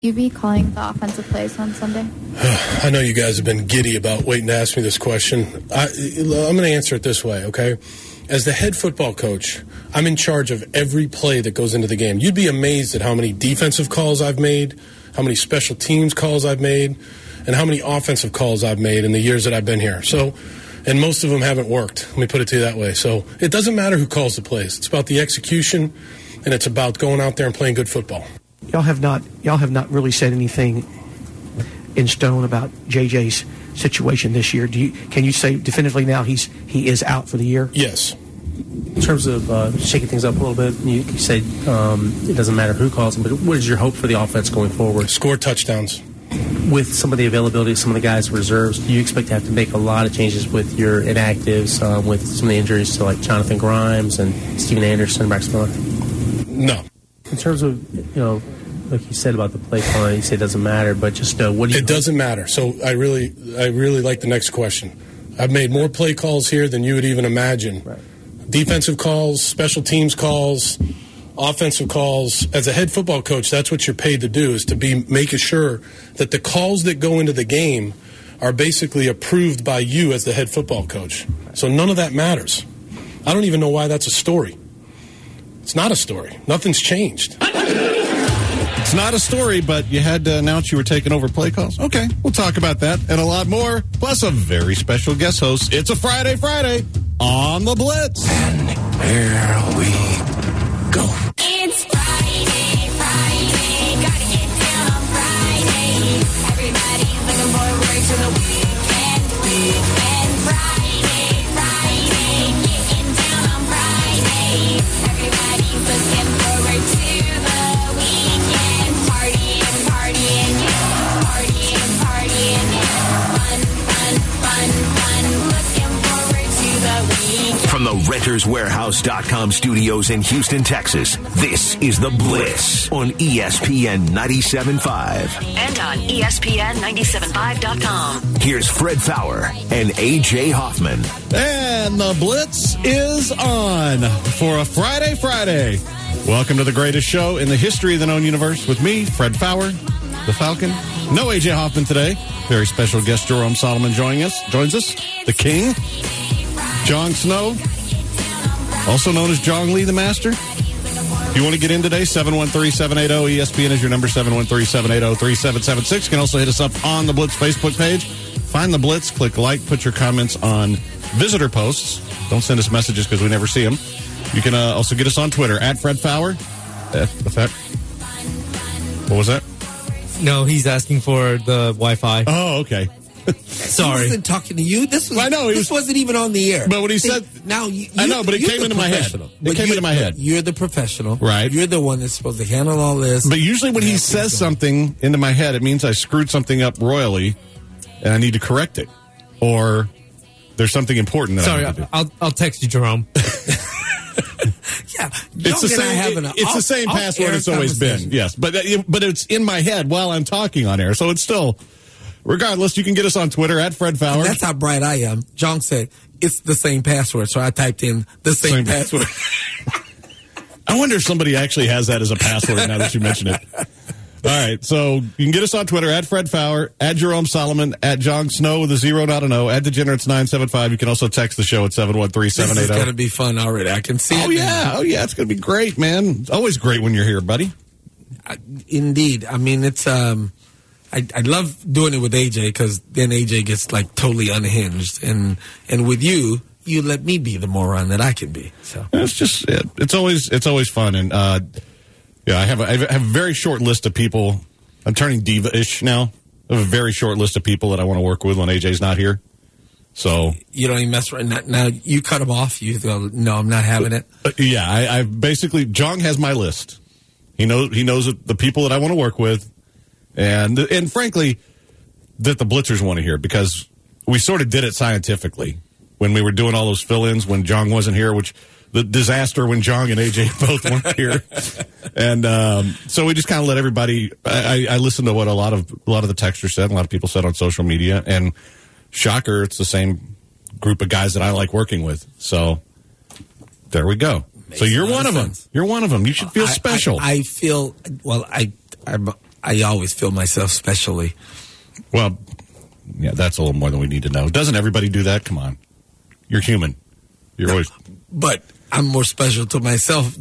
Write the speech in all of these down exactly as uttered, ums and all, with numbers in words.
You be calling the offensive plays on Sunday? I know you guys have been giddy about waiting to ask me this question. I, I'm going to answer it this way, okay? As the head football coach, I'm in charge of every play that goes into the game. You'd be amazed at how many defensive calls I've made, how many special teams calls I've made, and how many offensive calls I've made in the years that I've been here. So, and most of them haven't worked. Let me put it to you that way. So it doesn't matter who calls the plays. It's about the execution, and it's about going out there and playing good football. Y'all have not y'all have not really said anything in stone about J J's situation this year. Do you can you say definitively now he's he is out for the year? Yes. In terms of uh, shaking things up a little bit, you, you say um, it doesn't matter who calls him, but what is your hope for the offense going forward? Score touchdowns. With some of the availability of some of the guys' reserves, do you expect to have to make a lot of changes with your inactives, uh, with some of the injuries to like Jonathan Grimes and Steven Anderson, Max Miller? No. In terms of, you know, like you said about the play calling, you say it doesn't matter, but just uh, what do you... It doesn't matter. So I really I really like the next question. I've made more play calls here than you would even imagine. Right. Defensive calls, special teams calls, offensive calls. As a head football coach, that's what you're paid to do, is to be making sure that the calls that go into the game are basically approved by you as the head football coach. So none of that matters. I don't even know why that's a story. It's not a story. Nothing's changed. It's not a story, but you had to announce you were taking over play calls. Okay, we'll talk about that and a lot more, plus a very special guest host. It's a Friday Friday on the Blitz. And here we go. It's Friday, Friday, gotta get down on Friday. Everybody's looking forward to the weekend, weekend. Friday, Friday, getting down on Friday. Everybody's looking forward to the weekend. Partying, partying, yeah. Partying, partying, yeah. Fun, fun, fun, fun. Looking forward to the weekend. From the Renters Warehouse dot com studios in Houston, Texas, this is The Blitz on E S P N ninety-seven point five. And on E S P N ninety-seven point five dot com. Here's Fred Faour and A J Hoffman. And the Blitz is on for a Friday Friday. Welcome to the greatest show in the history of the known universe with me, Fred Faour, the Falcon. No A J Hoffman today. Very special guest Jerome Solomon joining us, joins us, the King, Jon Snow, also known as Jong Lee the Master. If you want to get in today, seven one three, seven eight zero, E S P N is your number, seven one three, seven eight zero, three seven seven six. You can also hit us up on the Blitz Facebook page. Find the Blitz, click like, put your comments on visitor posts. Don't send us messages because we never see them. You can uh, also get us on Twitter, at Fred Faour. Uh, what's that? What was that? No, he's asking for the Wi-Fi. Oh, okay. Sorry. He wasn't talking to you. This was. I know. He this was, wasn't even on the air. But when he said, now you, I know, but it came into my head. It came into my head. You're the professional, right? You're the one that's supposed to handle all this. But usually, when he says something into my head, it means I screwed something up royally, and I need to correct it, or there's something important. That Sorry, I need to do. I'll I'll text you, Jerome. Yeah, it's the same. An, it's I'll, the same I'll password it's always been. Yes, but but it's in my head while I'm talking on air, so it's still. Regardless, you can get us on Twitter at Fred Faour. And that's how bright I am. John said it's the same password, so I typed in the same, same password. I wonder if somebody actually has that as a password now that you mention it. All right, so you can get us on Twitter at Fred Faour, at Jerome Solomon, at Jon Snow with a zero, not an O, at Degenerates nine seven five. You can also text the show at seven one three, seven eight zero. This is going to be fun already. I can see oh, it. Yeah. Now. Oh, yeah. It's going to be great, man. It's always great when you're here, buddy. Uh, indeed. I mean, it's... um. I, I love doing it with A J because then A J gets like totally unhinged, and and with you, you let me be the moron that I can be. So it's just it, it's always it's always fun, and uh, yeah, I have a, I have a very short list of people. I'm turning diva-ish now. I have a very short list of people that I want to work with when A J's not here. So you don't even mess around. Now, now you cut him off. You go, no, I'm not having it. Uh, yeah, I, I basically Jong has my list. He knows he knows the people that I want to work with. And and frankly, that the Blitzers want to hear, because we sort of did it scientifically when we were doing all those fill-ins when Jong wasn't here, which the disaster when Jong and A J both weren't here. And um, so we just kind of let everybody. I, I listened to what a lot of a lot of the texters said, a lot of people said on social media, and shocker, it's the same group of guys that I like working with. So there we go. Makes so you're one of them. You're one of them. You should feel I, special. I, I feel well. I I'm. I always feel myself specially. Well, yeah, that's a little more than we need to know. Doesn't everybody do that? Come on. You're human. You're No, always... But I'm more special to myself.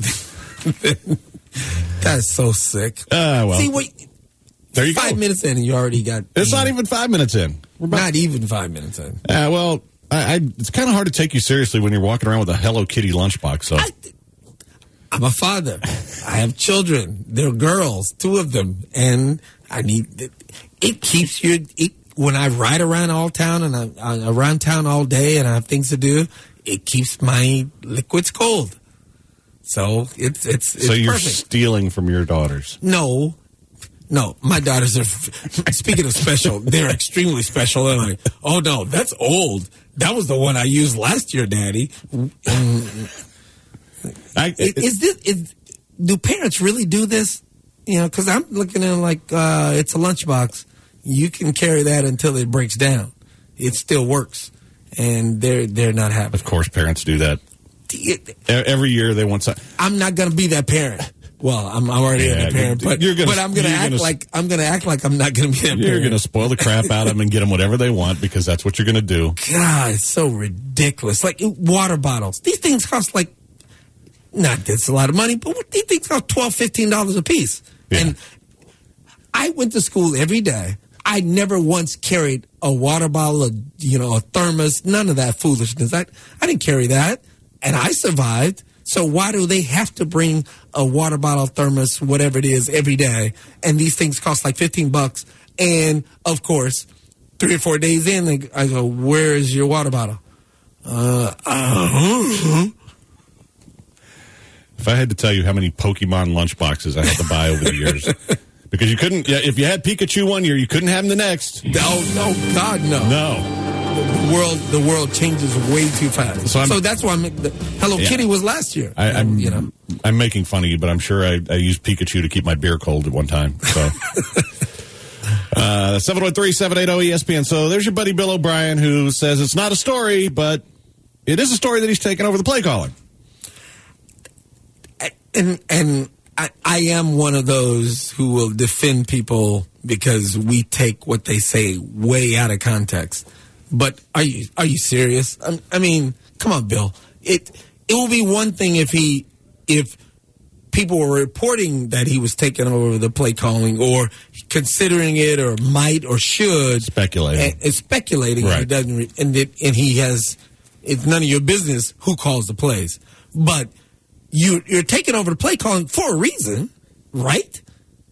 That's so sick. Uh, well, See, wait, there you five go. minutes in and you already got... It's not even five minutes in. We're about, Not even five minutes in. uh, well, I, I, it's kind of hard to take you seriously when you're walking around with a Hello Kitty lunchbox. So. I, I'm a father. I have children. They're girls, two of them. And I need... It keeps you... It, when I ride around all town and I, I around town all day and I have things to do, it keeps my liquids cold. So it's it's, it's so you're perfect. stealing from your daughters. No, no, my daughters are. Speaking of special, they're extremely special. And like, oh no, that's old. That was the one I used last year, Daddy. I, is, is this? Is, do parents really do this? You know, because I'm looking at it like uh, it's a lunchbox. You can carry that until it breaks down. It still works, and they're they're not happy. Of course, parents do that. It, Every year they want something. I'm not going to be that parent. Well, I'm already Yeah, a parent, but you're gonna- but I'm going to you're act gonna- like I'm going to act like I'm not going to be that You're parent. going to spoil the crap out of them and get them whatever they want because that's what you're going to do. God, it's so ridiculous. Like water bottles. These things cost like, not that's a lot of money, but these things cost twelve dollars, fifteen dollars a piece. Yeah. And I went to school every day. I never once carried a water bottle, a, you know, a thermos, none of that foolishness. I, I didn't carry that, and I survived. So why do they have to bring a water bottle, thermos, whatever it is, every day? And these things cost like fifteen bucks. And, of course, three or four days in, they, I go, where is your water bottle? Uh, uh, If I had to tell you how many Pokemon lunchboxes I had to buy over the years, because you couldn't, yeah, if you had Pikachu one year, you couldn't have him the next. no, no, God, no. No. The world, the world changes way too fast. So So, I'm- that's why I'm, the Hello Yeah. Kitty was last year. I, I'm, you know. I'm making fun of you, but I'm sure I, I used Pikachu to keep my beer cold at one time. So, uh, seven one three, seven eight zero, E S P N. So there's your buddy Bill O'Brien who says it's not a story, but it is a story that he's taken over the play calling. And and I, I am one of those who will defend people because we take what they say way out of context. But are you are you serious? I, I mean, come on, Bill. It it will be one thing if he if people were reporting that he was taking over the play calling or considering it or might or should Speculating. and, and speculating. And he Right. doesn't re- and it, and he has. It's none of your business who calls the plays, but you you're taking over the play calling for a reason, right?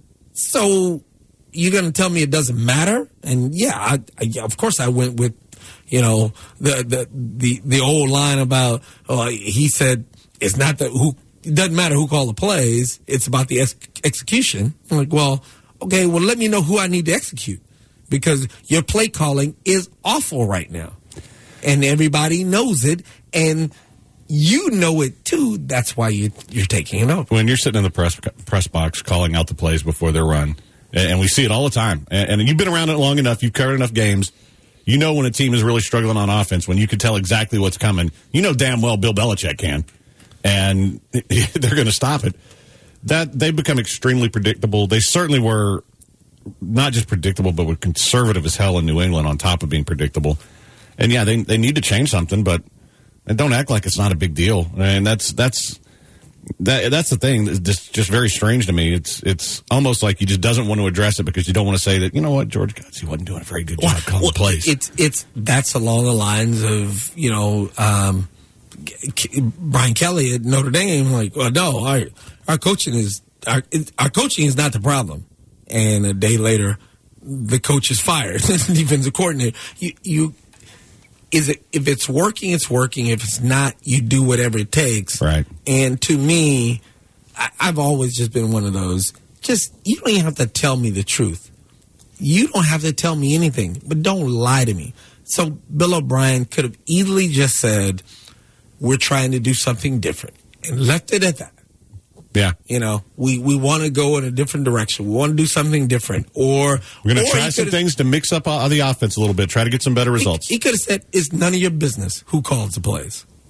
So you're going to tell me it doesn't matter? And yeah, I, I, of course I went with, you know, the the the, the old line about uh, he said it's not the who it doesn't matter who called the plays, it's about the ex- execution. I'm like, well, okay, well let me know who I need to execute because your play calling is awful right now, and everybody knows it, and you know it too. That's why you, you're taking it over. When you're sitting in the press press box calling out the plays before they're run, and, and we see it all the time, and, and you've been around it long enough, you've covered enough games, you know when a team is really struggling on offense, when you can tell exactly what's coming. You know damn well Bill Belichick can, and they're going to stop it. That they've become extremely predictable. They certainly were not just predictable, but were conservative as hell in New England on top of being predictable. And yeah, they they need to change something, but and don't act like it's not a big deal. And that's that's that that's the thing that's just just very strange to me. It's it's almost like he just doesn't want to address it because you don't want to say that, you know what, George Godsey wasn't doing a very good job calling Well, plays. It's it's that's along the lines of you know um, K- Brian Kelly at Notre Dame. Like, well, no, our our coaching is our our coaching is not the problem. And a day later, the coach is fired, defensive coordinator. You you. Is it if it's working, it's working. If it's not, you do whatever it takes. Right. And to me, I, I've always just been one of those. Just you don't even have to tell me the truth. You don't have to tell me anything, but don't lie to me. So Bill O'Brien could have easily just said, "We're trying to do something different," and left it at that. Yeah. You know, we, we want to go in a different direction. We want to do something different. Or We're going or to try he some could've- things to mix up uh, the offense a little bit, try to get some better results. He, he could have said, "It's none of your business who calls the plays."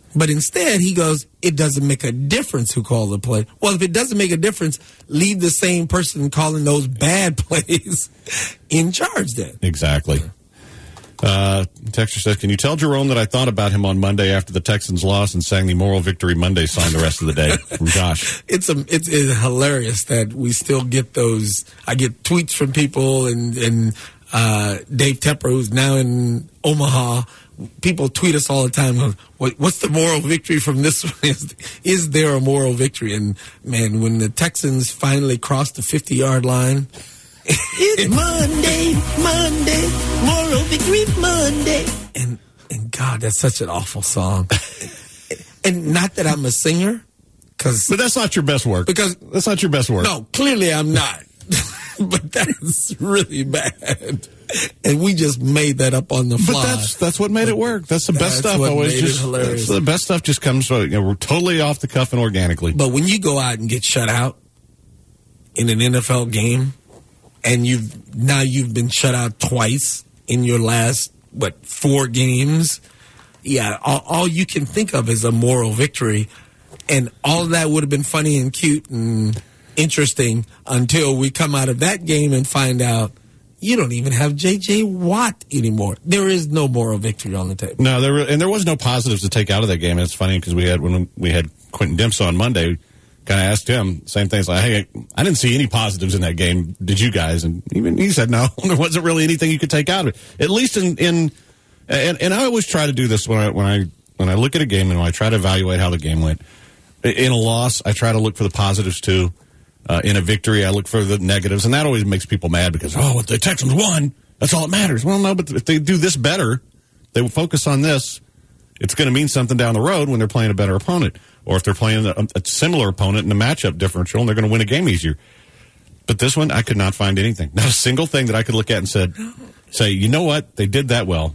But instead, he goes, it doesn't make a difference who called the play. Well, if it doesn't make a difference, leave the same person calling those bad plays in charge then. Exactly. Uh, Texter says, can you tell Jerome that I thought about him on Monday after the Texans lost and sang the Moral Victory Monday song the rest of the day? From Josh. It's, a, it's, it's hilarious that we still get those. I get tweets from people, and, and uh, Dave Tepper, who's now in Omaha, people tweet us all the time of, what, what's the moral victory from this one? Is, is there a moral victory? And, man, when the Texans finally crossed the fifty-yard line, it's Monday, Monday, moral victory Monday. And, and God, that's such an awful song. And not that I'm a singer, because But that's not your best work. Because that's not your best work. No, clearly I'm not. But that's really bad. And we just made that up on the fly. But that's that's what made it work. That's the best That's stuff. what Always made it just hilarious. that's the best stuff just comes you know, we're totally off the cuff and organically. But when you go out and get shut out in an N F L game, and you've now you've been shut out twice in your last what four games, yeah, all, all you can think of is a moral victory, and all of that would have been funny and cute and interesting until we come out of that game and find out you don't even have J J Watt anymore. There is no moral victory on the table. No, there were, and there was no positives to take out of that game. And it's funny because we had when we had Quentin Dempsey on Monday, kind of asked him same things like, "Hey, I didn't see any positives in that game. Did you guys?" And even he said, "No, there wasn't really anything you could take out of it. At least in in and, and I always try to do this when I when I when I look at a game and when I try to evaluate how the game went. In a loss, I try to look for the positives too. Uh, in a victory, I look for the negatives, and that always makes people mad because, oh, if the Texans won, that's all that matters. Well, no, but if they do this better, they will focus on this, it's going to mean something down the road when they're playing a better opponent. Or if they're playing a, a similar opponent in the matchup differential, and they're going to win a game easier. But this one, I could not find anything. Not a single thing that I could look at and said, say, you know what, they did that well.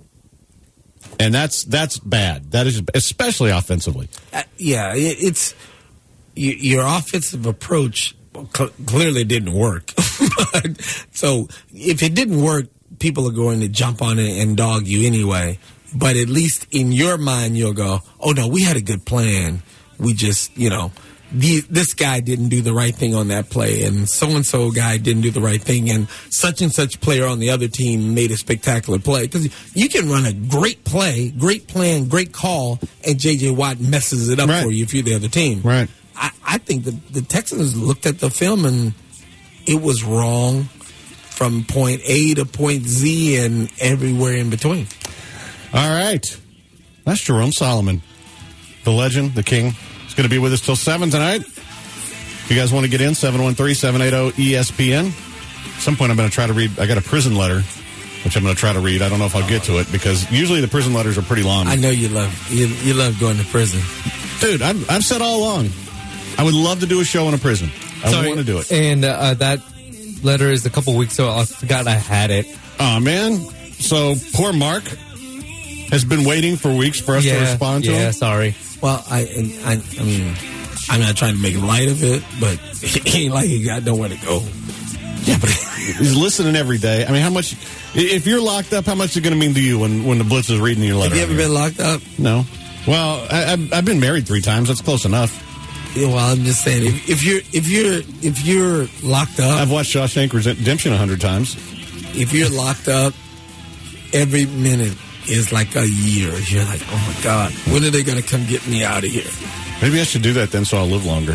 And that's that's bad. That is especially offensively. Uh, yeah, it, it's y- your offensive approach cl- clearly didn't work. But, so if it didn't work, people are going to jump on it and dog you anyway. But at least in your mind, you'll go, "Oh no, we had a good plan. We just, you know, the, this guy didn't do the right thing on that play, and so-and-so guy didn't do the right thing, and such and such player on the other team made a spectacular play." Because you can run a great play, great plan, great call, and J J Watt messes it up Right. for you if you're the other team. Right. I, I think the, the Texans looked at the film, and it was wrong from point A to point Z and everywhere in between. All right. That's Jerome Solomon, the legend, the king. He's going to be with us till seven tonight. If you guys want to get in, seven one three, seven eight zero, E S P N. At some point, I'm going to try to read. I got a prison letter, which I'm going to try to read. I don't know if I'll get to it because usually the prison letters are pretty long. I know you love you, you love going to prison. Dude, I've, I've said all along, I would love to do a show in a prison. I Sorry. want to do it. And uh, that letter is a couple weeks ago. I forgot I had it. Oh, man. So poor Mark has been waiting for weeks for us yeah, to respond to yeah, him. sorry. Well, I, and I I mean, I'm not trying to make light of it, but it ain't like he got nowhere to go. Yeah, but he's listening every day. I mean, how much, if you're locked up, how much is it going to mean to you when, when the Blitz is reading your letter? Have you ever here? been locked up? No. Well, I, I've, I've been married three times. That's close enough. Yeah, well, I'm just saying, if, if you're if you're if you're locked up, I've watched Shawshank Redemption a hundred times. if you're locked up, every minute is like a year. You're like, oh my God, when are they going to come get me out of here? Maybe I should do that then so I'll live longer.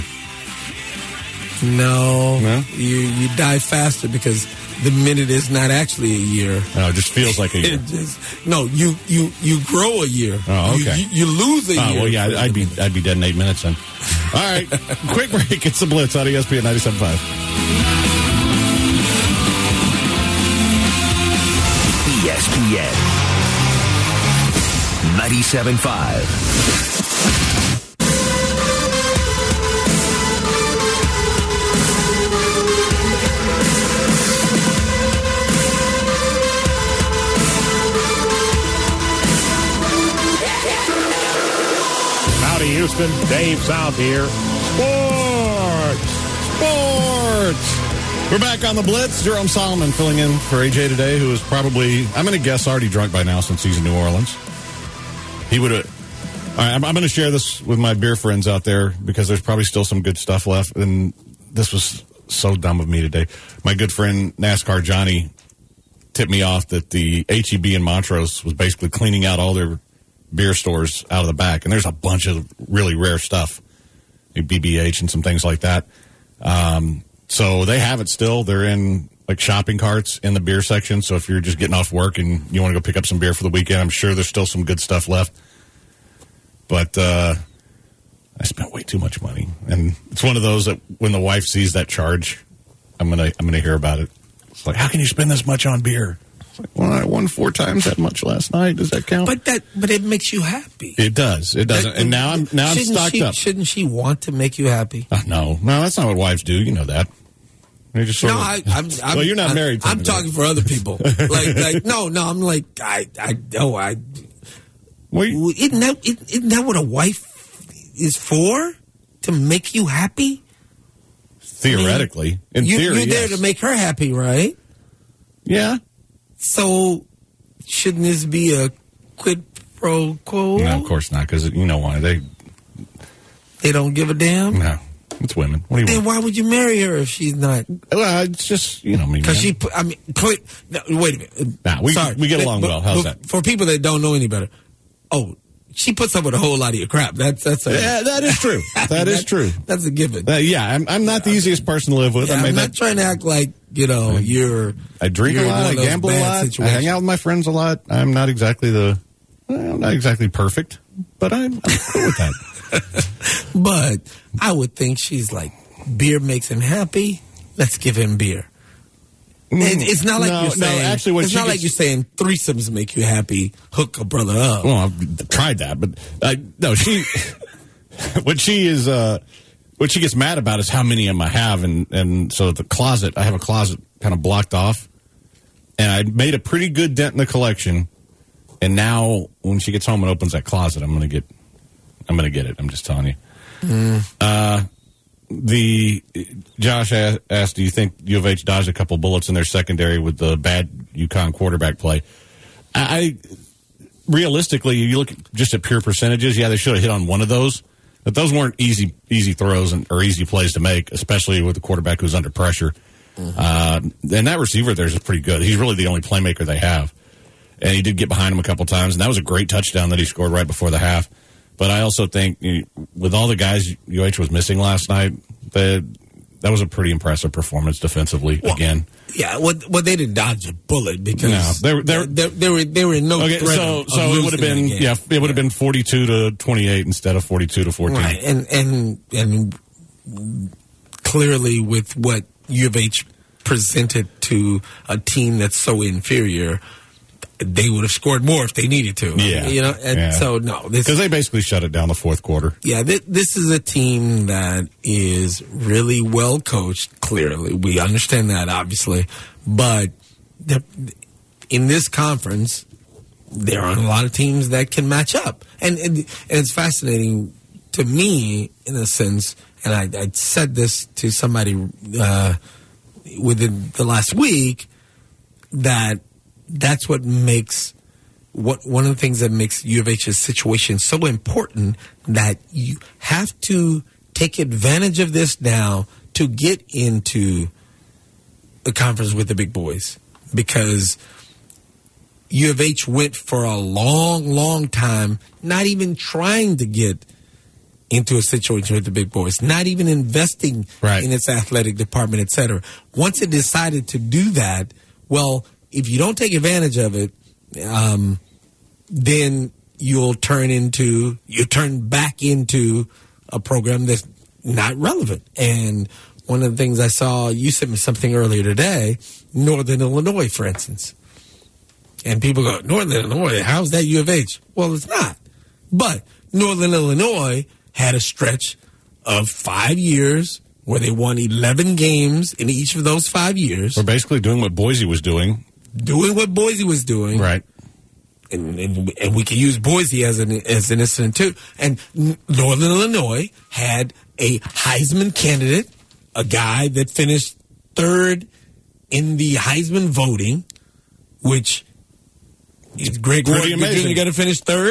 No, No? you you die faster because the minute is not actually a year. No, it just feels like a year. It just, no, you you you grow a year. Oh, okay. You, you, you lose a Oh, year. well, yeah, for I'd the be minute. I'd be dead in eight minutes then. All right, quick break. It's the Blitz on E S P N ninety-seven point five. E S P N ninety-seven point five. Howdy, Houston. Dave South here. Sports! Sports! We're back on the Blitz. Jerome Solomon filling in for A J today, who is probably, I'm going to guess, already drunk by now since he's in New Orleans. He would have, All right, I'm, I'm going to share this with my beer friends out there because there's probably still some good stuff left. And this was so dumb of me today. My good friend NASCAR Johnny tipped me off that the H E B in Montrose was basically cleaning out all their beer stores out of the back. And there's a bunch of really rare stuff, B B H and some things like that. Um, so they have it still. They're in like shopping carts in the beer section. So if you're just getting off work and you want to go pick up some beer for the weekend, I'm sure there's still some good stuff left. But uh, I spent way too much money, and it's one of those that when the wife sees that charge, I'm gonna I'm gonna hear about it. It's like, how can you spend this much on beer? It's like, well, I won four times that much last night. Does that count? But that but it makes you happy. It does. It doesn't. And now I'm now I'm Shouldn't stocked she, up. Shouldn't she want to make you happy? Uh, no, no, that's not what wives do. You know that. They just sort No, of, I, I'm, I'm. well, you're not I'm, married. To I'm me, talking for other people. like, like, no, no. I'm like, I, I, no, I. Well, you, isn't that isn't that what a wife is for? To make you happy? theoretically, I mean, in you, theory, you're there yes. to make her happy, right? Yeah. So, shouldn't this be a quid pro quo? No, of course not, because you know why they. They don't give a damn. No, it's women. What do you Then want? why would you marry her if she's not? Well, it's just you know me. Because man. she, put- I mean, cle- no, wait a minute. Nah, we Sorry. we get along But- well. How's but that? For people that don't know any better, oh, she puts up with a whole lot of your crap. That's that's a, Yeah, that is true. That is true. That's a given. Uh, yeah, I'm I'm not the easiest person to live with. Yeah, I I'm mean, not that, trying to act like you know you're. I drink you're a in lot. one I of those gamble a bad lot. I situations. hang out with my friends a lot. I'm not exactly the. Well, I'm not exactly perfect, but I'm, I'm cool with that. But I would think she's like, beer makes him happy. Let's give him beer. It- it's not like No, you're no, saying. actually, when it's she not like gets- you're saying threesomes make you happy. Hook a brother up. Well, I've tried that, but I, no, she. what she is, uh, what she gets mad about is how many of them I have, and and so the closet, I have a closet kind of blocked off, and I made a pretty good dent in the collection, and now when she gets home and opens that closet, I'm gonna get, I'm gonna get it. I'm just telling you. Mm. Uh, the Josh a- asked, "Do you think U of H dodged a couple bullets in their secondary with the bad UConn quarterback play?" I, I realistically, you look just at pure percentages. Yeah, they should have hit on one of those, but those weren't easy easy throws and, or easy plays to make, especially with the quarterback who's under pressure. Mm-hmm. Uh, and that receiver there is pretty good. He's really the only playmaker they have, and he did get behind him a couple times, and that was a great touchdown that he scored right before the half. But I also think you know, with all the guys U H was missing last night, that that was a pretty impressive performance defensively Well, again. Yeah, well, well, they didn't dodge a bullet because No, they were- they were- they, they were they were in no Okay, threat. so of, so of it would have been losing that game. yeah, it would have been forty-two to twenty-eight instead of forty-two to fourteen. Right, and and and clearly with what U of H presented to a team that's so inferior, they would have scored more if they needed to. Yeah, you know. And yeah. so no, this Because they basically shut it down the fourth quarter. yeah, th- this is a team that is really well coached. Clearly, we understand that obviously, but they're- in this conference, there are a lot of teams that can match up, and and, and it's fascinating to me in a sense. And I, I said this to somebody uh, within the last week that that's what makes. What, one of the things that makes U of H's situation so important that you have to take advantage of this now to get into a conference with the big boys, because U of H went for a long, long time not even trying to get into a situation with the big boys, not even investing Right. in its athletic department, et cetera. Once it decided to do that, well, if you don't take advantage of it, um, then you'll turn into you turn back into a program that's not relevant. And one of the things I saw, you sent me something earlier today, Northern Illinois, for instance. And people go, Northern Illinois, how's that U of H? Well, it's not. But Northern Illinois had a stretch of five years where they won eleven games in each of those five years. We're basically doing what Boise was doing. Doing what Boise was doing. Right. And, and, and we can use Boise as an as an incident too. And Northern Illinois had a Heisman candidate, a guy that finished third in the Heisman voting, which is Greg Pretty Gordon amazing. Junior got to finish third.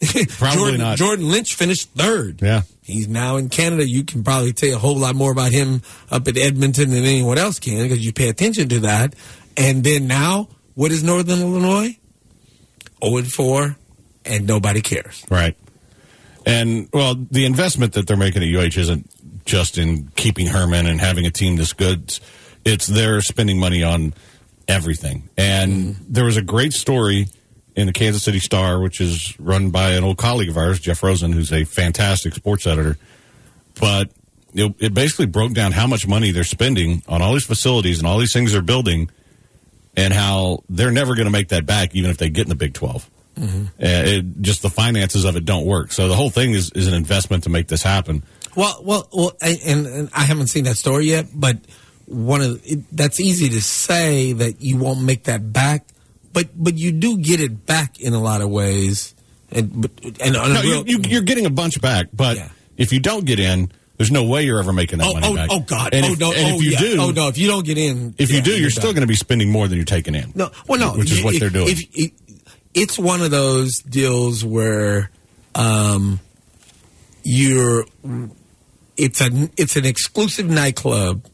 Probably Jordan, not. Jordan Lynch finished third. Yeah. He's now in Canada. You can probably tell a whole lot more about him up at Edmonton than anyone else can because you pay attention to that. And then now, what is Northern Illinois? oh and four, and nobody cares. Right. And, well, the investment that they're making at U H isn't just in keeping Herman and having a team this good. It's they're spending money on everything. And mm. there was a great story in the Kansas City Star, which is run by an old colleague of ours, Jeff Rosen, who's a fantastic sports editor. But it, it basically broke down how much money they're spending on all these facilities and all these things they're building and how they're never going to make that back even if they get in the Big twelve. Mm-hmm. Uh, it, just the finances of it don't work. So the whole thing is, is an investment to make this happen. Well, well, well, and, and I haven't seen that story yet, but one of it, that's easy to say that you won't make that back. But but you do get it back in a lot of ways, and but and on no, a real, you, you, you're getting a bunch back. But yeah. if you don't get in, there's no way you're ever making that oh, money oh, back. Oh God! And oh if, no! And oh, if you yeah. do, oh no! If you don't get in, if yeah, you do, you're, you're still going to be spending more than you're taking in. No, well, no, which is what if, they're doing. If, if, it's one of those deals where um, you're. It's a it's an exclusive nightclub,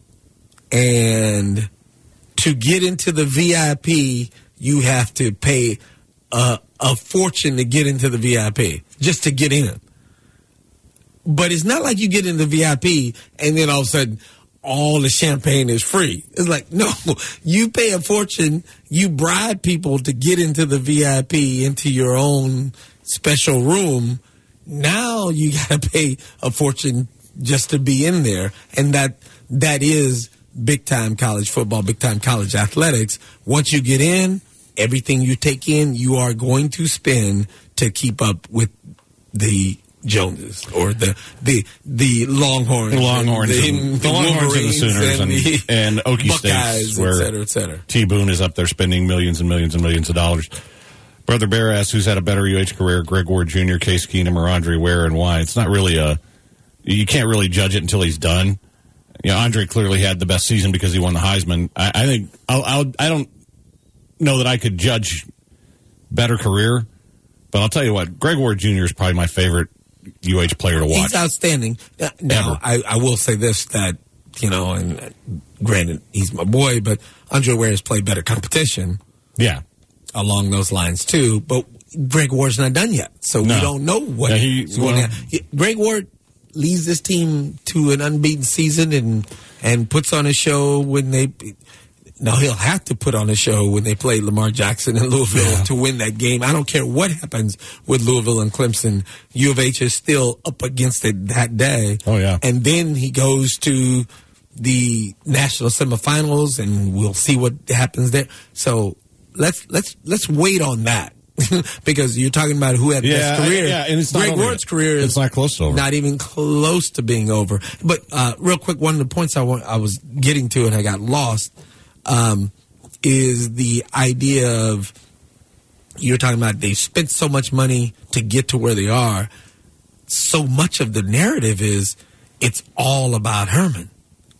and to get into the V I P, you have to pay a, a fortune to get into the V I P, just to get in. But it's not like you get into the V I P and then all of a sudden all the champagne is free. It's like, no, you pay a fortune, you bribe people to get into the V I P, into your own special room. Now you got to pay a fortune just to be in there. And that that is big-time college football, big-time college athletics. Once you get in, everything you take in, you are going to spend to keep up with the Joneses or the the the Longhorns, the Longhorns, the, and, the, the Longhorns and the Sooners, and, and, and Okie Buckeyes, States, where et cetera, et cetera. T. Boone is up there spending millions and millions and millions of dollars. Brother Bear asks, who's had a better U H career, Greg Ward Junior, Case Keenum, or Andre Ware, and why? It's not really a you can't really judge it until he's done. You know, Andre clearly had the best season because he won the Heisman. I, I think I'll, I'll, I don't know that I could judge better career, but I'll tell you what, Greg Ward Junior is probably my favorite U H player to watch. He's outstanding. Now, I, I will say this, that, you know, and granted, he's my boy, but Andre Ware has played better competition. Yeah. Along those lines, too. But Greg Ward's not done yet, so no. we don't know what yeah, he, he's going well, to Greg Ward leads this team to an unbeaten season and and puts on a show when they now he'll have to put on a show when they play Lamar Jackson in Louisville yeah. to win that game. I don't care what happens with Louisville and Clemson. U of H is still up against it that day. Oh yeah. And then he goes to the national semifinals and we'll see what happens there. So let's let's let's wait on that. Because you're talking about who had the yeah, best career. Yeah, and it's Greg not Ward's career is it's not close to over. Not even close to being over. But uh, real quick, one of the points I, want, I was getting to and I got lost um, is the idea of you're talking about they spent so much money to get to where they are. So much of the narrative is it's all about Herman.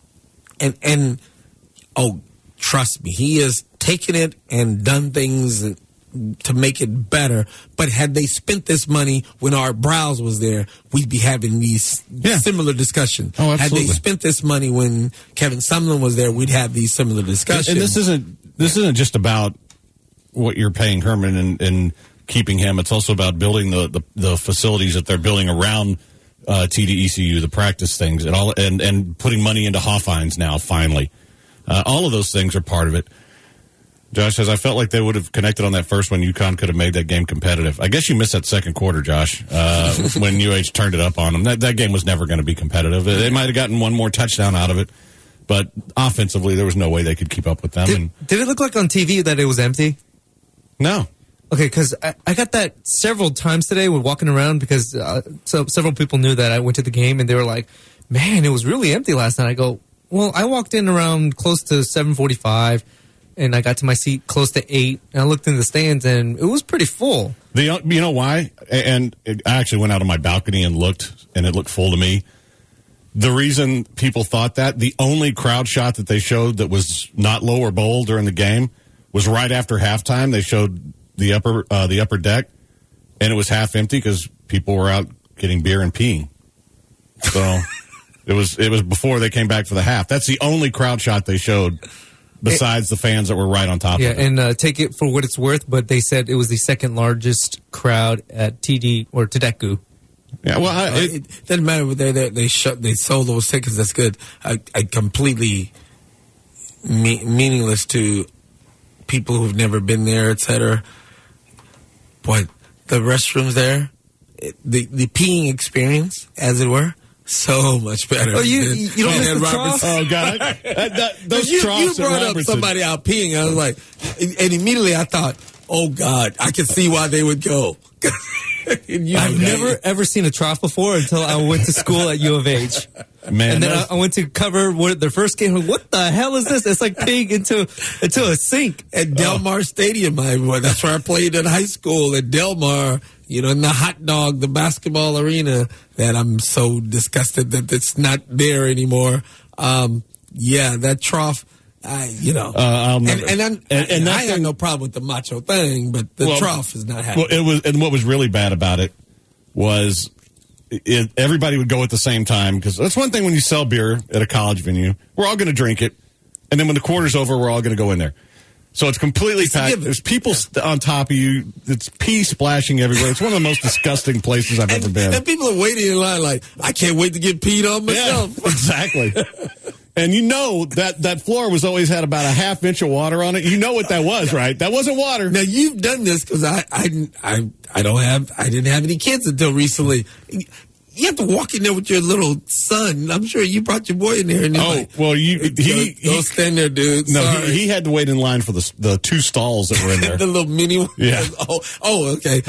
And, and oh, trust me, he has taken it and done things and, to make it better, but had they spent this money when Art Browse was there, we'd be having these yeah. similar discussions. Oh, absolutely. Had they spent this money when Kevin Sumlin was there, we'd have these similar discussions. And this isn't this yeah. isn't just about what you're paying Herman and, and keeping him. It's also about building the, the, the facilities that they're building around uh, T D E C U, the practice things, and all, and, and putting money into Hofheinz now. Finally, uh, all of those things are part of it. Josh says, I felt like they would have connected on that first one. UConn could have made that game competitive. I guess you missed that second quarter, Josh, uh, when U H turned it up on them. That, that game was never going to be competitive. They might have gotten one more touchdown out of it, but offensively, there was no way they could keep up with them. Did, and, did it look like on T V that it was empty? No. Okay, because I, I got that several times today when walking around because uh, so several people knew that I went to the game, and they were like, man, it was really empty last night. I go, well, I walked in around close to seven forty-five. And I got to my seat close to eight, and I looked in the stands, and it was pretty full. The you know why? And I actually went out on my balcony and looked, and it looked full to me. The reason people thought that, the only crowd shot that they showed that was not low or bowl during the game was right after halftime. They showed the upper uh, the upper deck. and it was half empty because people were out getting beer and peeing. So it was it was before they came back for the half. That's the only crowd shot they showed besides it, the fans that were right on top yeah, of it. and uh, take it for what it's worth, but they said it was the second largest crowd at T D or Tedeku. Yeah, well, I, it, it, it doesn't matter what they they they, shut, they sold those tickets. That's good. I, I completely me, meaningless to people who've never been there, et cetera. But the restrooms there, it, the the peeing experience, as it were, so much better. Oh, you than- you don't than miss the Robert's- trough? oh God, that, that, those you, troughs you at brought up Robertson. somebody out peeing. I was like, and, and immediately I thought, oh God, I can see why they would go. And you- I've never ever seen a trough before until I went to school at U of H. Man, and then I, that's- I went to cover what, their first game. What the hell is this? It's like peeing into into a sink. At Del Mar Stadium, I that's where I played in high school at Del Mar. You know, in the hot dog, the basketball arena. That I'm so disgusted that it's not there anymore. Um, yeah, that trough. I, you know, Uh, I'll and never- and, I'm, and- and I that have thing- no problem with the macho thing, but the Well, trough is not happening. Well, it was, and what was really bad about it was it, everybody would go at the same time, because that's one thing when you sell beer at a college venue. We're all going to drink it, and then when the quarter's over, we're all going to go in there. So it's completely It's a packed. given. There's people st- on top of you. It's pee splashing everywhere. It's one of the most disgusting places I've ever and, been. and people are waiting in line like, I can't wait to get peed on Yeah, myself. exactly. And you know that that floor was always had about a half inch of water on it. You know what that was, right? That wasn't water. Now you've done this because I, I, didn't- I, I don't have, I didn't have any kids until recently. You have to walk in there with your little son. I'm sure you brought your boy in there. And Oh, like, well, you he, don't, he don't stand there, dude. no, Sorry. he, he had to wait in line for the the two stalls that were in there. the little mini one. Yeah. Oh, oh okay.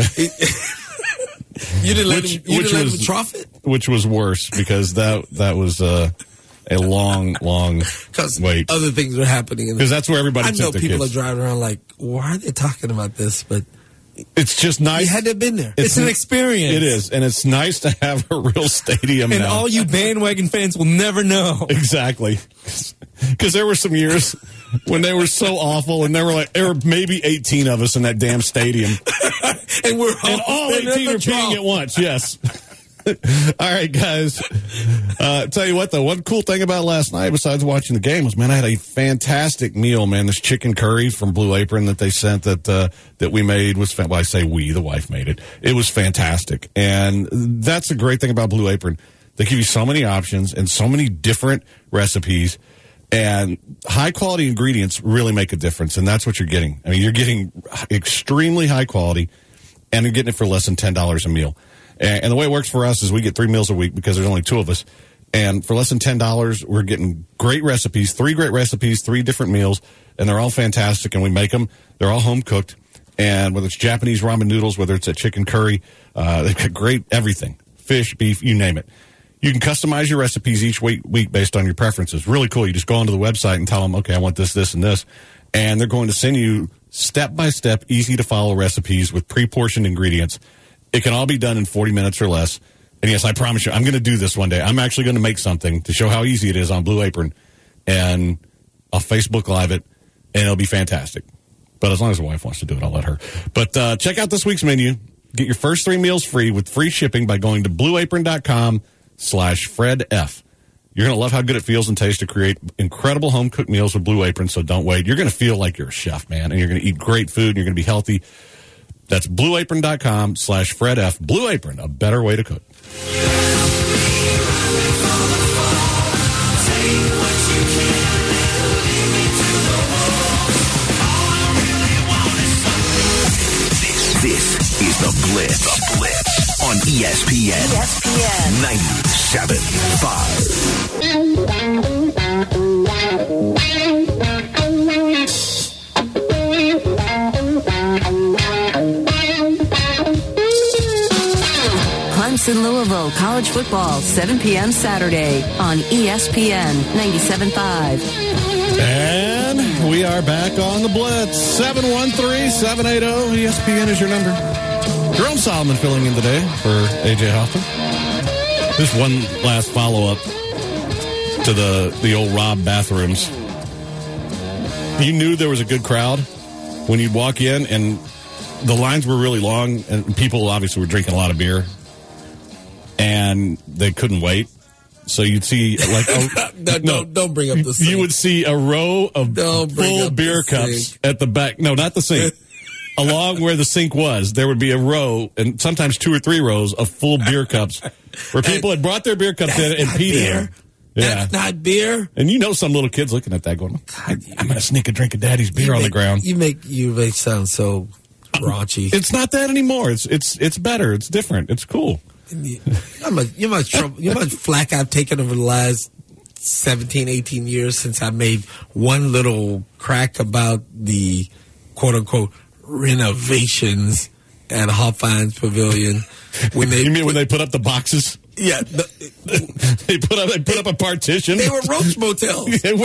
You didn't let Which- him. You which didn't let was- him trough it Which was worse because that that was uh, a long, long because wait. other things are happening. in the- Because that's where everybody I took know their people kids. are driving around like, why are they talking about this? But It's just nice. you had to have been there. It's, an experience. It is, and it's nice to have a real stadium And now. all you bandwagon fans will never know. Exactly. Because there were some years when they were so awful, and there were like there were maybe eighteen of us in that damn stadium, and we're all, and all standing at eighteen the are peeing trough. at once. Yes. All right, guys. Uh, tell you what, though, one cool thing about last night, besides watching the game, was man, I had a fantastic meal. Man, this chicken curry from Blue Apron that they sent that uh, that we made was. Fa- well, I say we, the wife made it. It was fantastic, and that's the great thing about Blue Apron. They give you so many options and so many different recipes, and high quality ingredients really make a difference, and that's what you're getting. I mean, you're getting extremely high quality, and you're getting it for less than ten dollars a meal. And, and the way it works for us is we get three meals a week because there's only two of us. And for less than ten dollars, we're getting great recipes, three great recipes, three different meals, and they're all fantastic. And we make them. They're all home cooked. And whether it's Japanese ramen noodles, whether it's a chicken curry, uh, they've got great everything. Fish, beef, you name it. You can customize your recipes each week, week based on your preferences. Really cool. You just go onto the website and tell them, okay, I want this, this, and this. And they're going to send you step-by-step, easy-to-follow recipes with pre-portioned ingredients. It can all be done in forty minutes or less. And yes, I promise you, I'm going to do this one day. I'm actually going to make something to show how easy it is on Blue Apron. And I'll Facebook Live it, and it'll be fantastic. But as long as the wife wants to do it, I'll let her. But uh, check out this week's menu. Get your first three meals free with free shipping by going to blueapron.com slash Fred F. You're going to love how good it feels and tastes to create incredible home-cooked meals with Blue Apron, so don't wait. You're going to feel like you're a chef, man, and you're going to eat great food, and you're going to be healthy. That's blueapron.com slash Fred F. Blue Apron, a better way to cook. This, this is The Blitz. The Blitz on E S P N. E S P N ninety-seven point five. Clemson Louisville College Football, seven p.m. Saturday on E S P N ninety-seven point five. And we are back on the Blitz. seven one three, seven eight zero, E S P N is your number. Jerome Solomon filling in today for A J Hoffman. Just one last follow-up to the, the old Rob bathrooms. You knew there was a good crowd when you'd walk in, and the lines were really long, and people obviously were drinking a lot of beer, and they couldn't wait. So you'd see like a, no, no, don't bring up the sink. You would see a row of Don't bring full up beer the cups sink. at the back. No, not the sink. Along where the sink was, there would be a row, and sometimes two or three rows of full beer cups, where people had brought their beer cups in and not peed in beer. them. Yeah, That's not beer. and you know some little kids looking at that going, God, I'm going to sneak a drink of Daddy's beer You on the make- ground. You make U of H sound so raunchy. It's not that anymore. It's it's it's better. It's different. It's cool. How much, you much trouble, you much flack I've taken over the last seventeen, eighteen years since I made one little crack about the quote unquote renovations at Hofheinz Pavilion. When they You mean when they put up the boxes? yeah, the, They put up they put up a partition. they were Roach motels. They were.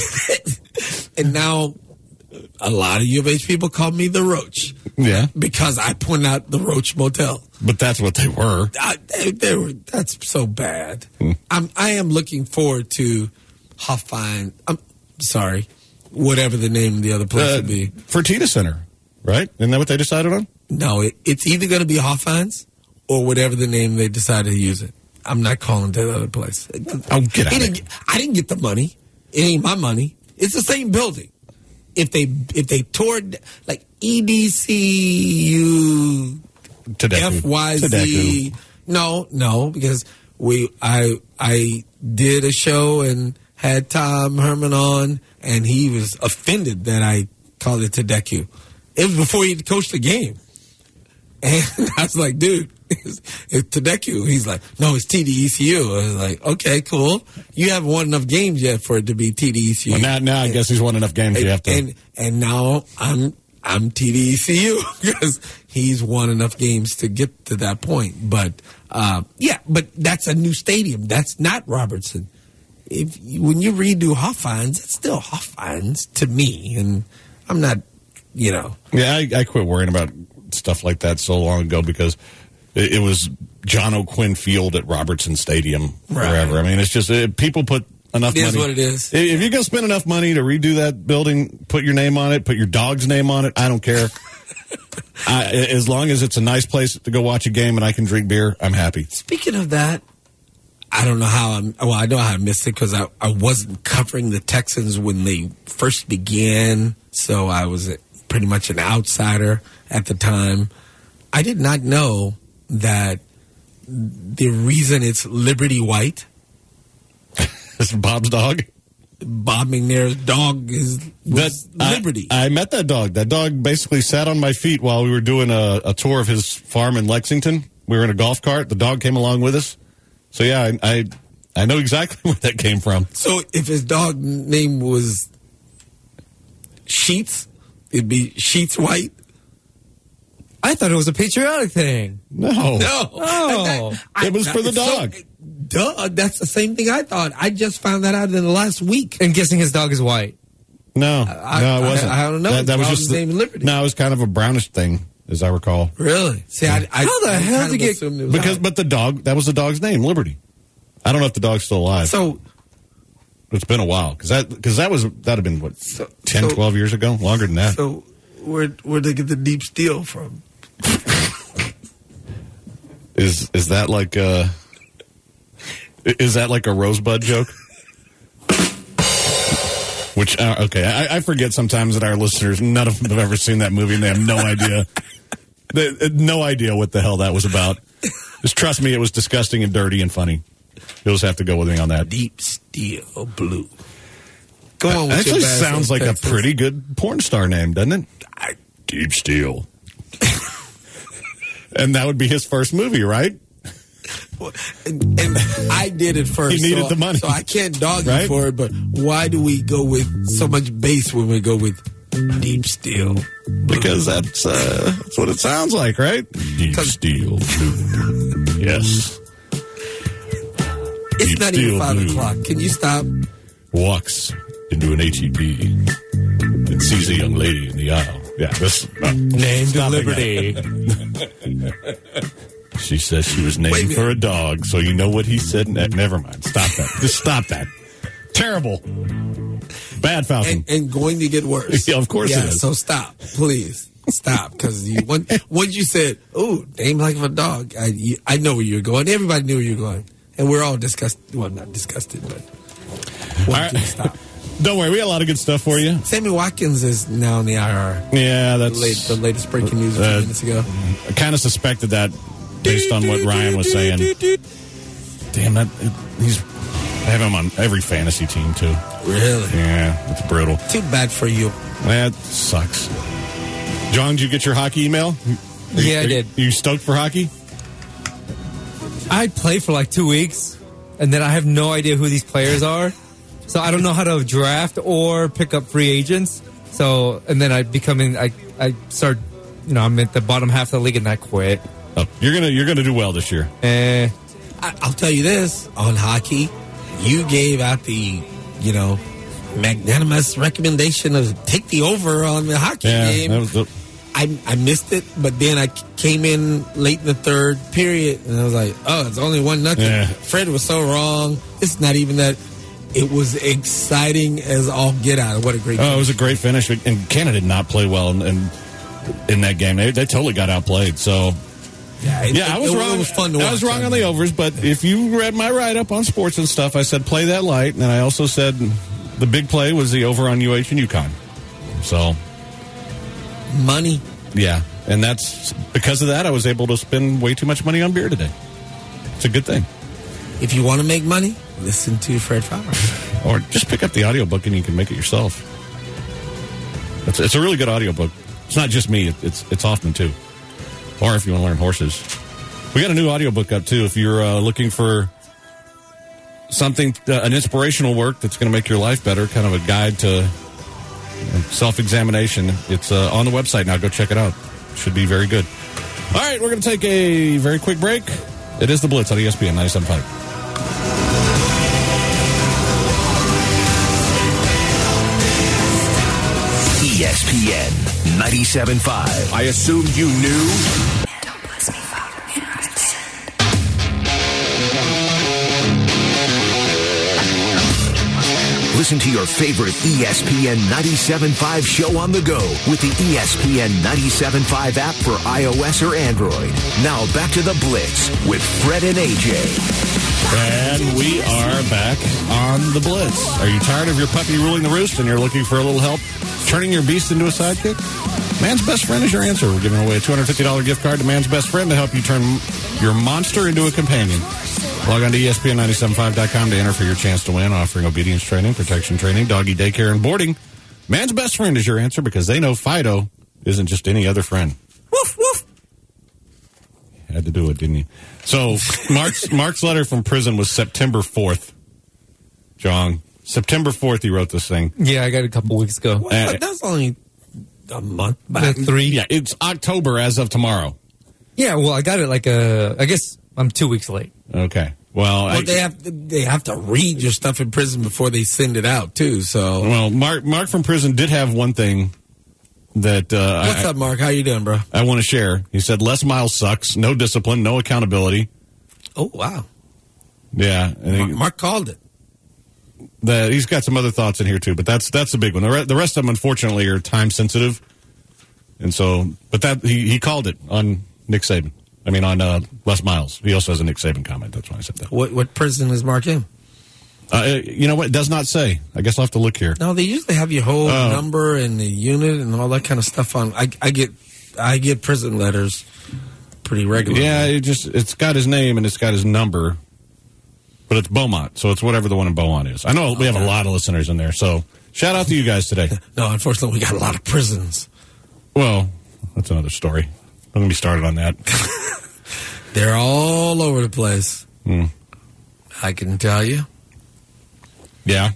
I- and now a lot of U of H people call me the Roach. Yeah. Because I point out the Roach Motel. But that's what they were. I, they, they were. That's so bad. Hmm. I'm. I am looking forward to Hofheim. I'm sorry, whatever the name of the other place Uh, would be. Fertitta Center, right? Isn't that what they decided on? No, it, it's either going to be Hofheinz or whatever the name they decided to use it. I'm not calling it that other place. Oh, get out It of didn't- I didn't get the money. It ain't my money. It's the same building. If they if they tore it, like E D C U Tedesco. F Y Z. Tedesco. No, no, because we I I did a show and had Tom Herman on, and he was offended that I called it Tedesco. It was before he coached the game, and I was like, dude, it's, it's Tedesco. He's like, no, it's T D E C U. I was like, okay, cool. You haven't won enough games yet for it to be T D E C U. Well, now, now I guess he's won enough games. You have to. And and now I'm I'm T D E C U because he's won enough games to get to that point. But uh, yeah, but that's a new stadium. That's not Robertson. If when you redo Hofheinz, it's still Hofheinz to me, and I'm not, you know. Yeah, I, I quit worrying about stuff like that so long ago because it, it was John O'Quinn Field at Robertson Stadium Right. forever. I mean, it's just uh, people put enough It is money. what it is. If if you're going to spend enough money to redo that building, put your name on it, put your dog's name on it. I don't care. I, as long as it's a nice place to go watch a game and I can drink beer, I'm happy. Speaking of that, I don't know how I'm. Well, I know how I missed it because I, I wasn't covering the Texans when they first began, so I was pretty much an outsider at the time. I did not know that the reason it's Liberty White. This is Bob's dog. Bob McNair's dog is was That- I- Liberty. I, met that dog. That dog basically sat on my feet while we were doing a, a tour of his farm in Lexington. We were in a golf cart. The dog came along with us. So yeah, I I, I know exactly where that came from. So if his dog name was Sheets, it'd be Sheets White. I thought it was a patriotic thing. No, No, Oh. it was for the So, dog. duh, that's the same thing I thought. I just found that out in the last week. And guessing his dog is white. No, I- no, it wasn't. I- I don't know. That, that was Why just was the, his name Liberty? No, it was kind of a brownish thing, as I recall. Really? See, I, I How the I hell kind did of you get- assumed it was Because, out. but the dog, that was the dog's name, Liberty. I don't know if the dog's still alive. So, It's been a while because that because that was that'd have been what So- ten, so- twelve years ago, longer than that. so where where they get the deep steel from? Is is that like uh is that like a Rosebud joke? Which uh, okay, I, I forget sometimes that our listeners, none of them have ever seen that movie, and they have no idea, they, uh, no idea what the hell that was about. Just trust me, it was disgusting and dirty and funny. You'll just have to go with me on that. Deep steel blue. Go on. With Actually, your bad sounds like Texas. a pretty good porn star name, doesn't it? Deep Steel. And that would be his first movie, right? And, and I did it first. He needed so, the money. so I can't dog Right? you for it. But why do we go with so much bass when we go with deep steel? Because that's uh, that's what it sounds like, right? Deep Steel Blue. Yes. It's Deep not even steel five blue. o'clock. Can you stop? Walks into an H E B and sees a young lady in the aisle. Yeah, this uh, Named stopping Liberty. that. She says she was Wait a named minute. for a dog, so you know what he said. Ne- Never mind. Stop that. Just stop that. Terrible. Bad Falcon. And, and going to get worse. Yeah, of course yeah, it is. So stop, please. Stop, because you, once, once you said, "Oh, name like a dog," I, you, I know where you're going. Everybody knew where you're going, and we're all disgusted. Well, not disgusted, but all right. Stop. Don't worry, we got a lot of good stuff for you. Sammy Watkins is now in the I R. Yeah, that's the, late, the latest breaking news a few uh, minutes ago. I kind of suspected that based on what Ryan was saying. Damn, that he's. I have him on every fantasy team too. Really? Yeah, it's brutal. Too bad for you. That sucks. John, did you get your hockey email? Are Yeah, you, I did. Are you stoked for hockey? I play for like two weeks, and then I have no idea who these players are. So I don't know how to draft or pick up free agents. So, and then I become in, I, I start, you know, I'm at the bottom half of the league and I quit. Oh, you're gonna you're gonna do well this year. Eh. I, I'll tell you this, on hockey, you gave out the, you know, magnanimous recommendation of take the over on the hockey Yeah, game. that was the- I, I missed it, but then I came in late in the third period, and I was like, oh, it's only one nothing. Yeah. Fred was so wrong. It's not even that. It was exciting as all get out. What a great Oh, it was a great finish, and Canada did not play well in, in, in that game. They, they totally got outplayed. So, yeah, it, yeah, I was it, wrong. It was fun to watch. I was wrong on the overs, but if you read my write up on sports and stuff, I said play that light, and I also said the big play was the over on U H and UConn. So, money, yeah, and that's because of that I was able to spend way too much money on beer today. It's a good thing. If you want to make money, listen to Fred Fowler. Or just pick up the audiobook and you can make it yourself. It's, it's a really good audiobook. It's not just me, it, it's it's Hoffman too. Or if you want to learn horses. We got a new audiobook up too. If you're uh, looking for something, uh, an inspirational work that's going to make your life better, kind of a guide to you know, self-examination, it's uh, on the website now. Go check it out. Should be very good. All right, we're going to take a very quick break. It is The Blitz on E S P N ninety-seven point five. E S P N ninety-seven point five. I assumed you knew. Don't bless me, Father. Listen to your favorite E S P N ninety-seven point five show on the go with the E S P N ninety-seven point five app for iOS or Android. Now back to The Blitz with Fred and A J. And we are back on The Blitz. Are you tired of your puppy ruling the roost and you're looking for a little help turning your beast into a sidekick? Man's Best Friend is your answer. We're giving away a two hundred fifty dollars gift card to Man's Best Friend to help you turn your monster into a companion. Log on to E S P N nine seven five dot com to enter for your chance to win, offering obedience training, protection training, doggy daycare, and boarding. Man's Best Friend is your answer because they know Fido isn't just any other friend. Woof, woof. Had to do it, didn't you? So Mark's Mark's letter from prison was September fourth. John, September fourth he wrote this thing. Yeah, I got it a couple weeks ago. Well, uh, that's only a month back. Three. Yeah, it's October as of tomorrow. Yeah, well, I got it like a, I guess I'm two weeks late. Okay. Well, well I, they have to, they have to read your stuff in prison before they send it out too. So, well, Mark Mark from prison did have one thing that uh, what's I, up, Mark? How you doing, bro? I want to share. He said, Les Miles sucks. No discipline, no accountability. Oh wow. Yeah, and he, Mark, Mark called it. The, he's got some other thoughts in here too, but that's that's the big one. The, re- the rest of them, unfortunately, are time sensitive, and so. But that he, he called it on Nick Saban. I mean, on uh, Les Miles. He also has a Nick Saban comment. That's why I said that. What what prison is Mark in? Uh, you know what? It does not say. I guess I'll have to look here. No, they usually have your whole Oh. number and the unit and all that kind of stuff on. I, I get I get prison letters pretty regularly. Yeah, it just it's got his name and it's got his number, but it's Beaumont, so it's whatever the one in Beaumont is. I know we have a lot of listeners in there, so shout out to you guys today. No, unfortunately, we got a lot of prisons. Well, that's another story. Don't get me started on that. They're all over the place. Mm. I can tell you. Yeah,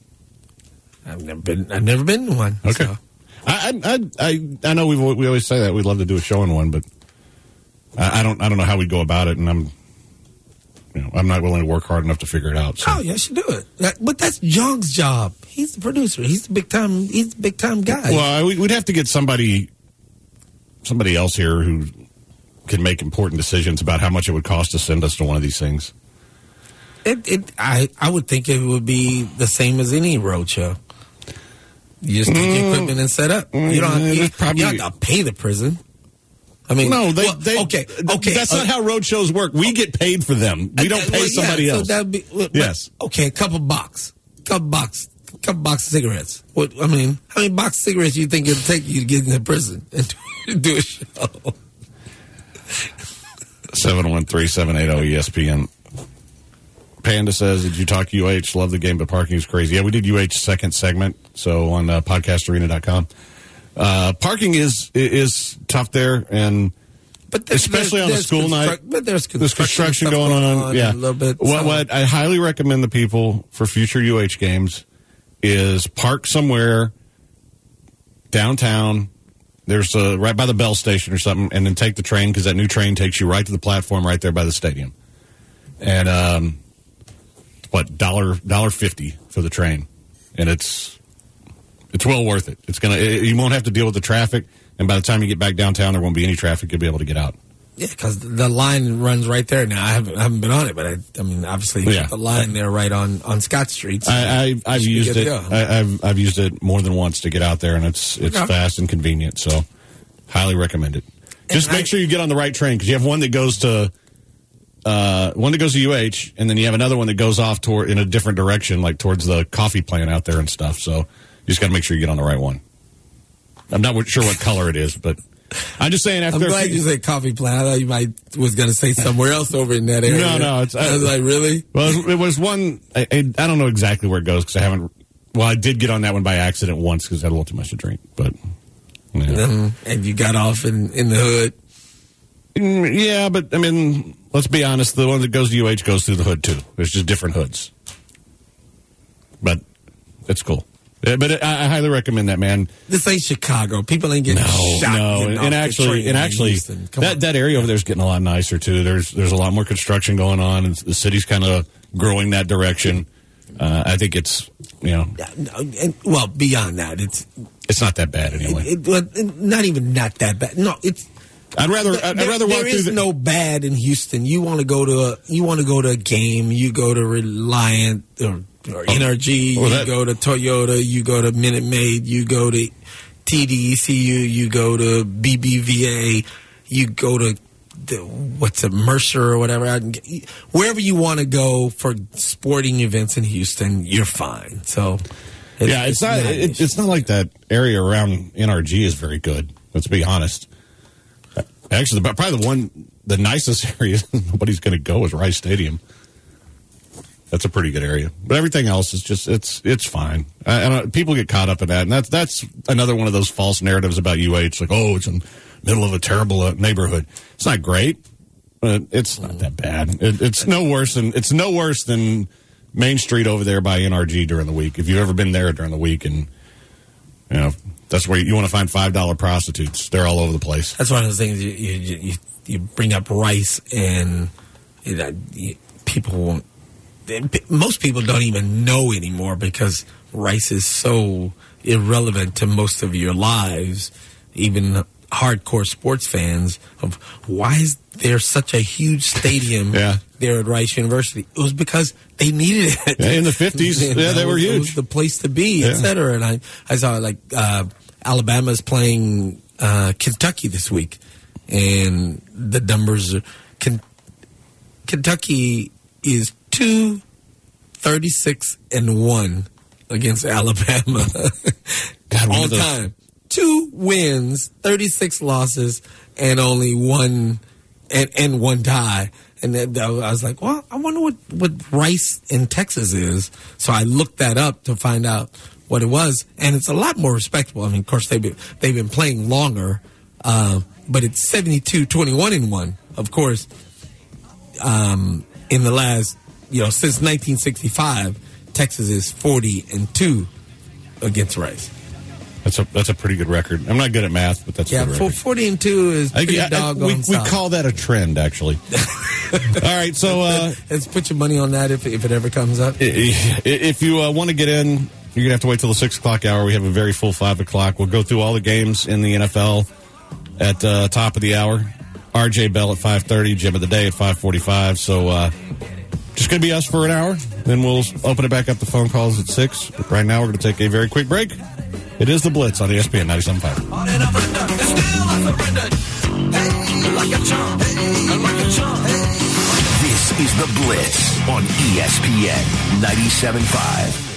I've never been. I've never been to one. okay. so. I, I I I know we we always say that we'd love to do a show in one, but I, I don't I don't know how we'd go about it, and I'm you know I'm not willing to work hard enough to figure it out. So. Oh, yeah, I should do it. That, but that's John's job. He's the producer. He's the big time. He's the big time guy. Well, we- we'd have to get somebody somebody else here who can make important decisions about how much it would cost to send us to one of these things. It, it, I, I would think it would be the same as any road show. You just take Mm. your equipment and set up. You don't have, you, Probably- you don't have to pay the prison. I mean, no, they, well, they, okay, okay. That's uh, not how road shows work. We get paid for them. We don't uh, pay well, somebody yeah, else. So that'd be, but, Yes. Okay, a couple bucks, couple bucks, couple box of cigarettes. What I mean, how many box of cigarettes you think it'll take you to get into prison and do, do a show? seven one three, seven eight zero E S P N. Panda says, did you talk U H? Love the game, but parking is crazy. Yeah, we did U H second segment, so on uh, podcast arena dot com. Uh, parking is is tough there, and but there's, especially there's, on a there's school construct- night. But there's construction, There's construction stuff going on. on yeah, a little bit. What, so- what I highly recommend the people for future U H games is park somewhere downtown. There's a, right by the Bell station or something, and then take the train, because that new train takes you right to the platform right there by the stadium. And um, what dollar dollar fifty for the train, and it's it's well worth it. It's gonna it, you won't have to deal with the traffic, and by the time you get back downtown, there won't be any traffic. You'll be able to get out. Yeah, because the line runs right there now. I haven't, I haven't been on it, but I, I mean, obviously, Yeah. the line there right on, on Scott Street. So I, I, I've you used should be it. good to go. I, I've I've used it more than once to get out there, and it's it's Okay. fast and convenient. So, highly recommend it. Just And make I- sure you get on the right train, because you have one that goes to uh, one that goes to U H, and then you have another one that goes off toward in a different direction, like towards the coffee plant out there and stuff. So, you just got to make sure you get on the right one. I'm not sure what color it is, but I'm just saying. After I'm a glad few- you said coffee plant. I thought you might was going to say somewhere else over in that area. No, no, it's- I was like, really? Well, it was- it was one. I, I, I don't know exactly where it goes, because I haven't. Well, I did get on that one by accident once because I had a little too much to drink. But yeah, Mhm. And you got off in, in the hood. Mm, yeah, but I mean, let's be honest. The one that goes to U H goes through the hood too. There's just different hoods, but it's cool. Yeah, but it, I, I highly recommend that, man. This ain't Chicago. People ain't getting No, shot. no, getting and, off and the actually, train and in actually, Houston. Come that on. that area over there is getting a lot nicer too. There's there's a lot more construction going on, and the city's kind of growing that direction. Uh, I think it's you know And, well, beyond that, it's it's not that bad anyway. it, it, not even not that bad. No, it's. I'd rather I'd, I'd There- rather walk there through is the. no bad in Houston. You want to go to a you want to go to a game. You go to Reliant or, or N R G. well, you that- go to Toyota. You go to Minute Maid. You go to T D E C U. You go to B B V A. You go to the, what's it, Mercer or whatever. I- Wherever you want to go for sporting events in Houston, you're fine. So yeah, it's, not an it, issue. it's not like that area around N R G is very good. Let's be honest. Actually, the, probably the one the nicest area nobody's going to go is Rice Stadium. That's a pretty good area, but everything else is just it's it's fine. Uh, and uh, people get caught up in that, and that's that's another one of those false narratives about U H. Like, oh, it's in the middle of a terrible uh, neighborhood. It's not great, but it's not that bad. It, it's no worse than it's no worse than Main Street over there by N R G during the week. If you've ever been there during the week, and you know that's where you want to find five dollar prostitutes. They're all over the place. That's one of those things you you, you, you bring up Rice, and you know, you, people won't. Most people don't even know anymore because Rice is so irrelevant to most of your lives, even hardcore sports fans. Of why is there such a huge stadium Yeah. there at Rice University? It was because they needed it Yeah, in the fifties. And Yeah, they that were was- It huge. was the place to be, Yeah. et cetera. And I, I saw like uh, Alabama's playing uh, Kentucky this week, and the numbers are Ken- Kentucky is two thirty-six and one against Alabama God, one all of those- time. Two wins, thirty-six losses, and only one and, and one tie. And then I was like, well, I wonder what, what Rice in Texas is. So I looked that up to find out what it was, and it's a lot more respectable. I mean, of course, they've been, they've been playing longer, uh, but it's seventy-two twenty-one and one. Of course, um, in the last, you know, since nineteen sixty-five, Texas is forty and two against Rice. That's a that's a pretty good record. I'm not good at math, but that's a Yeah, good for record. forty and two is I- pretty I- I- doggone we, we solid. call that a trend, actually. All right, so uh, Let's put your money on that if, if it ever comes up. i- i- if you uh, want to get in, you're going to have to wait till the six o'clock hour. We have a very full five o'clock. We'll go through all the games in the N F L at uh, top of the hour. R J Bell at five thirty, Gym of the Day at five forty-five. So uh, just going to be us for an hour. Then we'll open it back up to phone calls at six. But right now, we're going to take a very quick break. It is the Blitz on E S P N ninety-seven point five. This is the Blitz on E S P N ninety-seven point five.